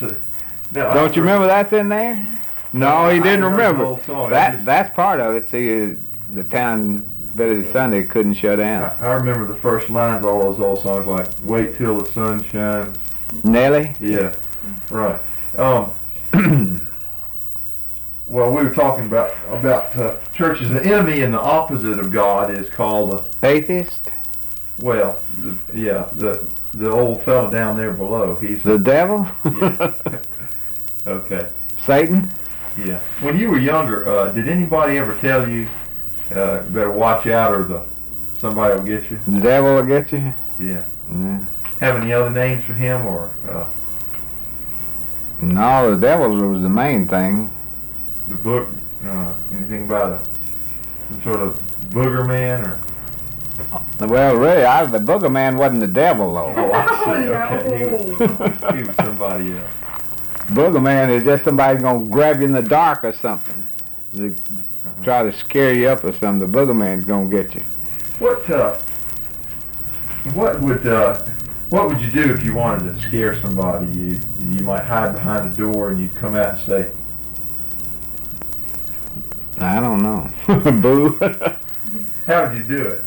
Don't you remember that's in there? No, he didn't remember. The whole song. That's part of it. See, the town Billy Sunday couldn't shut down. I remember the first lines, all those old songs like "Wait Till the Sun Shines." Nelly? Yeah, right. Well, we were talking about churches. The enemy and the opposite of God is called Atheist? the old fella down there below. He's The devil? Yeah. Okay. Satan? Yeah. When you were younger, did anybody ever tell you better watch out or somebody will get you? The devil will get you? Yeah. Yeah. Have any other names for him or? No, the devil was the main thing. The book, anything about some sort of booger man or? Well, really, the booger man wasn't the devil, though. Oh, I see. Okay, he was somebody else. Booger man is just somebody gonna grab you in the dark or something, to try to scare you up or something. The booger man's gonna get you. What would you do if you wanted to scare somebody? You might hide behind a door and you'd come out and say, I don't know. Boo. how would you do it?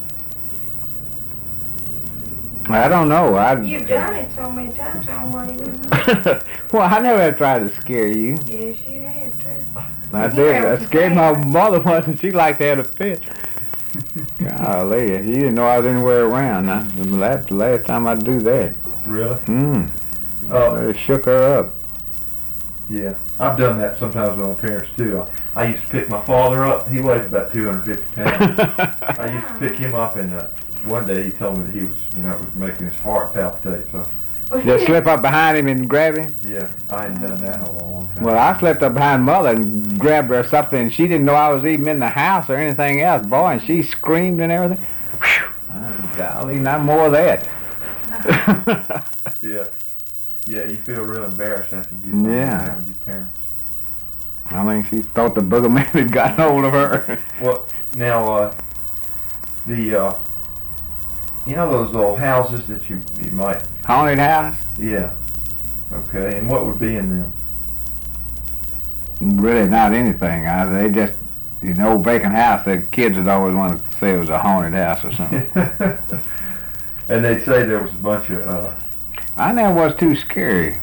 I don't know. You've done it so many times, I don't know why you wouldn't know. Well, I never have tried to scare you. Yes, you have too. I did. I scared my mother once, and she liked to have a fit. Golly, she didn't know I was anywhere around. The last time I do that. Really? It shook her up. Yeah, I've done that sometimes with my parents too. I used to pick my father up. He weighs about 250 pounds. I used to pick him up, and one day he told me that he was, it was making his heart palpitate. So Just slip up behind him and grab him? yeah, I hadn't done that in a long time. Well, I slipped up behind Mother and grabbed her or something, and she didn't know I was even in the house or anything else, boy, and she screamed and everything. Whew. Oh, golly, not more of that. Yeah. Yeah, you feel real embarrassed after you do that with your parents. I mean, she thought the booger man had gotten hold of her. Well, now, those old houses that you might... Haunted house? Yeah. Okay, and what would be in them? Really not anything. They just, old vacant house, the kids would always want to say it was a haunted house or something. And they'd say there was a bunch of... I never was too scary.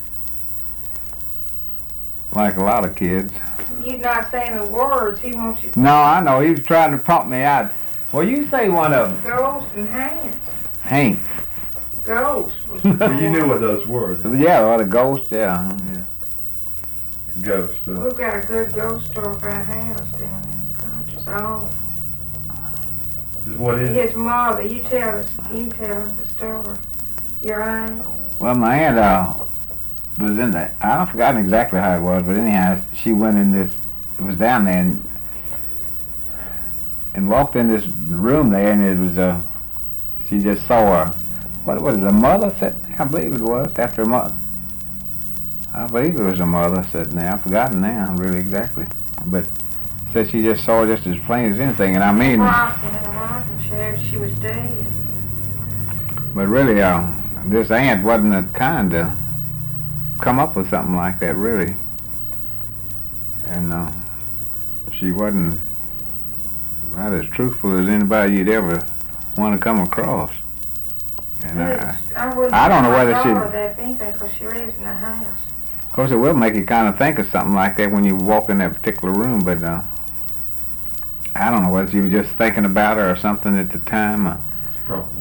Like a lot of kids. You're not saying the words, he wants you to. No, I know. He was trying to pump me out. Well, you say one of them. Ghost and hands. Hank. Ghost. Well, you knew what those were. Yeah, well, the ghost, yeah. Ghost. We've got a good ghost story for our house down there in Conscious. Oh. What is it? His mother, you tell the story. Your aunt. Well, my aunt was in that. I've forgotten exactly how it was, but anyhow, she went in this. It was down there and walked in this room there, and it was she just saw what was it? A mother sitting there, I believe it was after a mother. I believe it was a mother sitting there. I've forgotten now, really exactly, but said she just saw just as plain as anything, and I mean. Rocking in a rocking chair, she was dead. But really, this aunt wasn't the kind to come up with something like that, really. And she wasn't about as truthful as anybody you'd ever want to come across. And I don't know whether she... because she lives in the house. Of course, it will make you kind of think of something like that when you walk in that particular room, but I don't know whether she was just thinking about her or something at the time. Probably.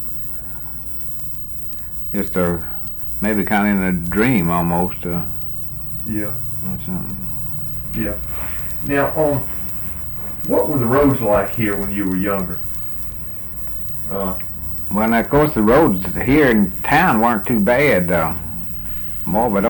Just maybe kind of in a dream almost. Yeah. Or something. Yeah. Now, what were the roads like here when you were younger? Well, of course, the roads here in town weren't too bad, more, but